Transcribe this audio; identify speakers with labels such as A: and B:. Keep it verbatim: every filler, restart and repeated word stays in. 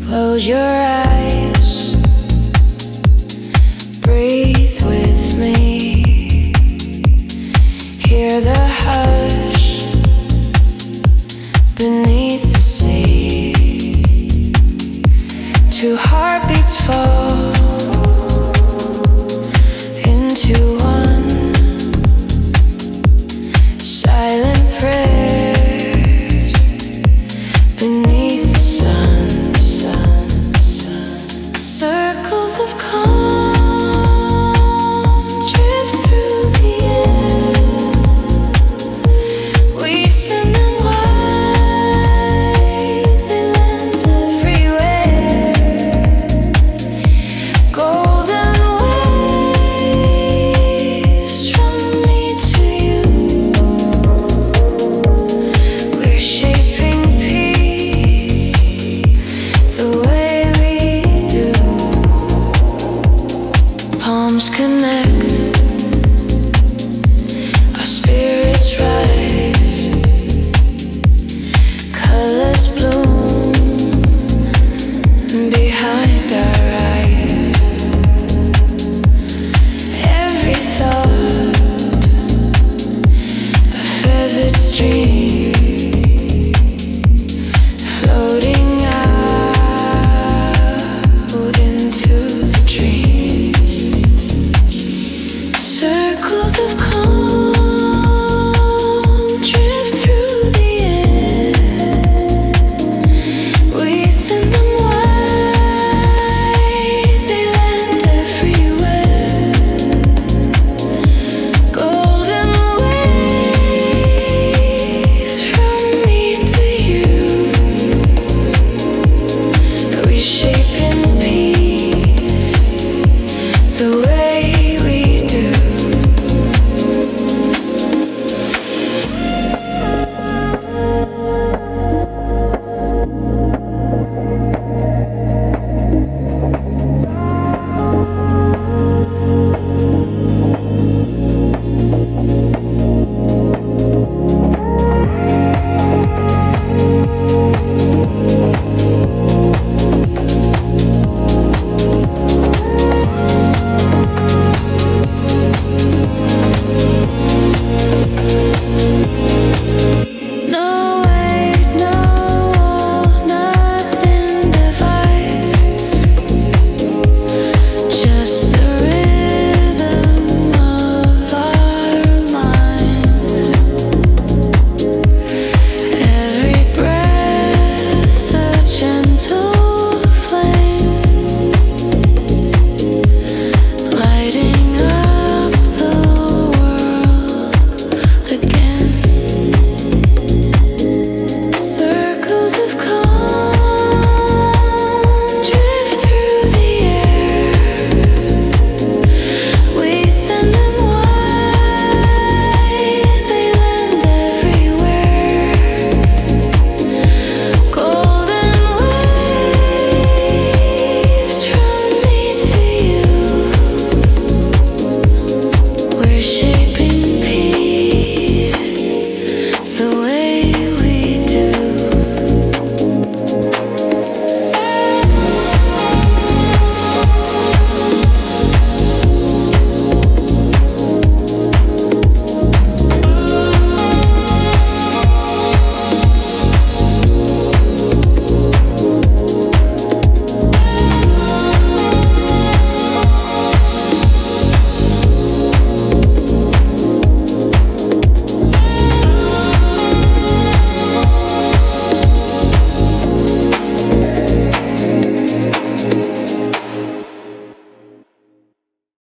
A: Close your eyes, breathe with me, hear the hush beneath the sea. Two heartbeats fall into one, silent prayers beneath the sun. Circles of calm drift through the air. We send them wide, they land everywhere. Golden waves from me to you. We're shaping peace the way we do. Palms connect, our spirits rise, colors bloom behind our eyes. Every thought, a feathered stream, floating out into the dream. Circles of calm drift through the air. We send them wide, they land everywhere. Golden waves from me to you. We shape in peace the way we do. No weight, no wall, nothing divides. Just the rhythm of our minds. Every breath's a gentle